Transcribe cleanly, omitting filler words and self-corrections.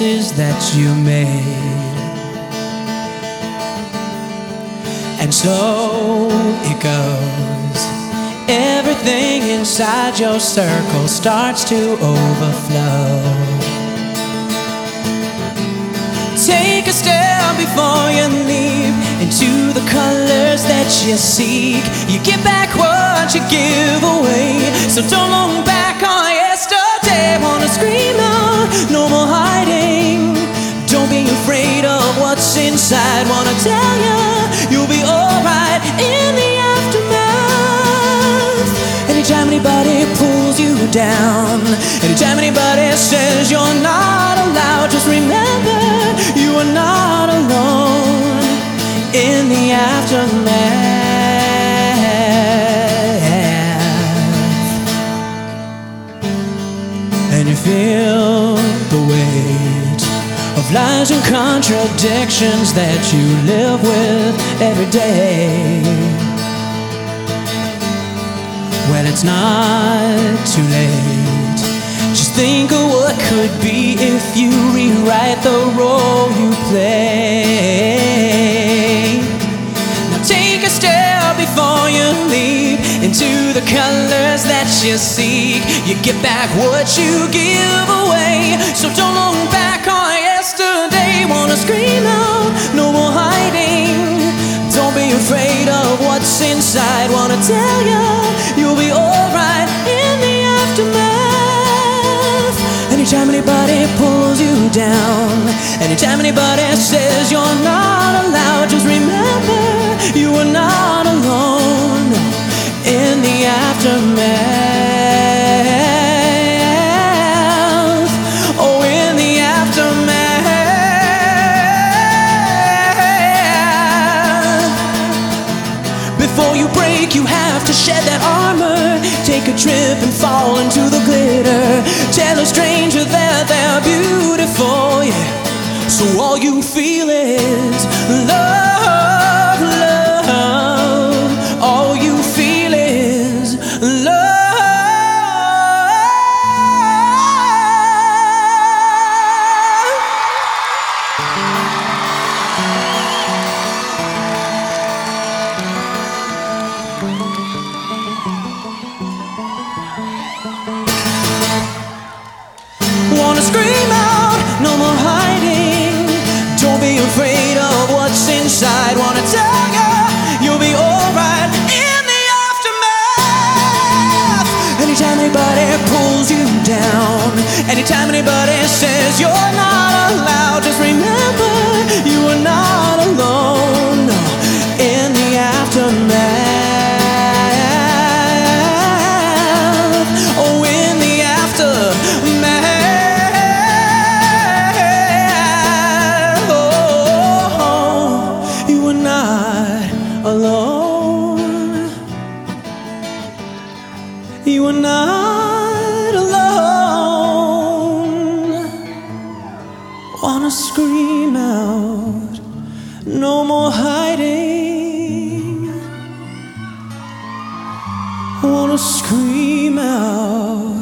choices that you made. And so it goes. Everything inside your circle starts to overflow. Take a step before you leap into the colors that you seek. You get back what you give away, so don't look back on yesterday. Wanna scream out, no more hiding. Don't be afraid of what's inside. Wanna tell you, you'll be alright in the aftermath. Anytime anybody pulls you down, anytime anybody says you're not allowed, just remember you are not alone in the aftermath. And you feel the weight of lies and contradictions that you live with every day. Well, it's not too late. Just think of what could be if you rewrite the role you play. Now take a step before you leap into the colors that you seek. You get back what you give away, so don't look back on yesterday. Wanna scream out, no more hiding. Don't be afraid of what's inside. Wanna tell you, you'll be alright in the aftermath. Anytime anybody pulls you down, anytime anybody says you're not allowed, just remember you are not alone in the aftermath. Oh, in the aftermath. Before you break, you have to shed that armor. Take a trip and fall into the glitter. Tell a stranger that they're beautiful, yeah. So all you feel is love, love. All you feel is love. Wanna scream out, no more hiding. Don't be afraid of what's inside. Wanna tell you, you'll be alright in the aftermath. Anytime anybody pulls you down, anytime anybody says you're not allowed, just remember you are not alone in the aftermath. Oh, in the aftermath. Alone. You are not alone. Wanna scream out, no more hiding. Wanna scream out.